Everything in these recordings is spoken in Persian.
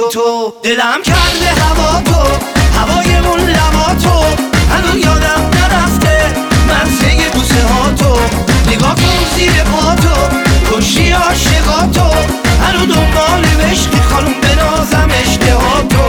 تو دلم کرده هوا تو، هوای اون لبا تو، هنوز یادم نرفته مرزه بوسه ها تو. نگاه کن زیر پا تو، کشی عاشقا تو، هنوز دنبال عشقی خانوم بنازم اشتها تو.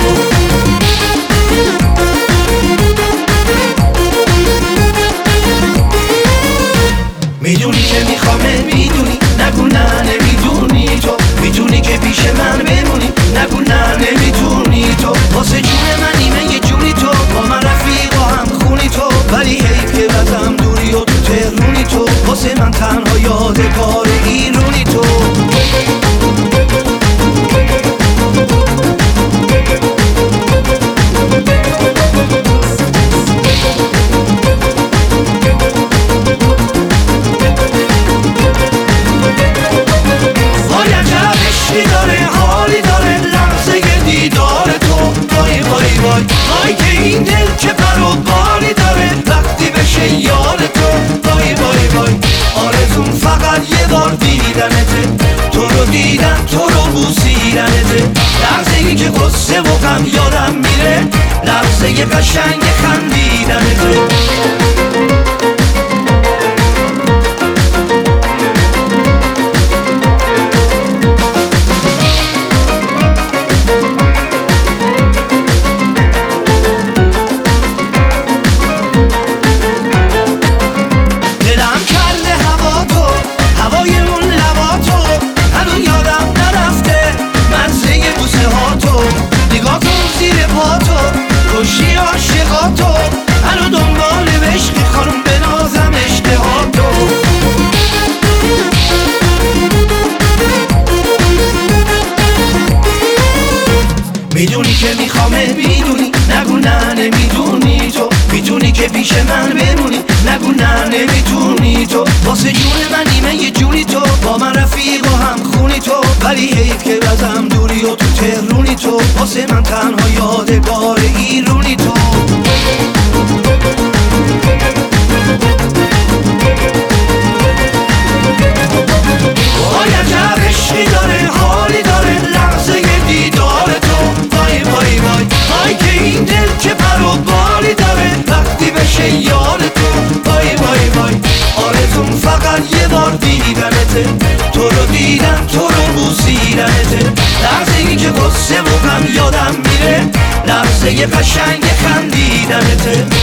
میدونی که میخوامه، میدونی نگو نه نمیدونی تو، میدونی که پیش من بمونی نگو نه نمیتونی تو. واسه جون من نیمه یه جونی تو، با من رفیق و هم خونی تو، ولی حیف که بزم دوری و تو تهرونی تو. واسه من تنها یادگار ایرونی تو. وای که این دل چه پر و بالی داره وقتی بشه یار تو. وای وای وای آرزون فقط یه بار دیدنته، تو رو دیدم تو رو بوسیدنته. لحظه ای که غصه و غم یادم میره، لحظه قشنگ خندیدنته. کشی عاشقا تو، هنو دنبال عشقی خانوم بنازم اشتها تو. میدونی که میخوامه، میدونی نگو نه نمیدونی تو، میدونی که پیش من بمونی نگو نه نمیتونی تو. واسه جون من نیمه یه جونی تو، با من رفیق و هم خونی تو، ولی حیف که بزم دوری و تو تهرونی تو. واسه من تنها یادگار ایرونی تو. وای عجب عشقی داره حالی داره لحظه دیدار تو. وای وای وای وای که این دل چه پر و بالی داره وقتی بشه یار تو. وای وای وای آرزون فقط یه بار دیدنته، تو رو دیدم تو رو بوسیدنته. لحظه ای که غصه و غم یادم میره، لحظه قشنگ خندیدنته.